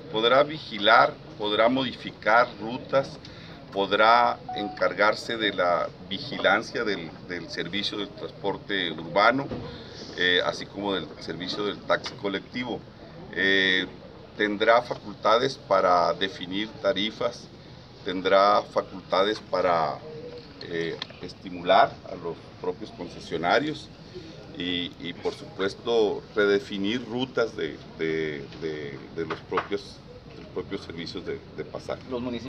podrá vigilar, podrá modificar rutas, podrá encargarse de la vigilancia del servicio del transporte urbano, así como del servicio del taxi colectivo. Tendrá facultades para definir tarifas, tendrá facultades para estimular a los propios concesionarios y por supuesto redefinir rutas de los propios servicios de pasaje.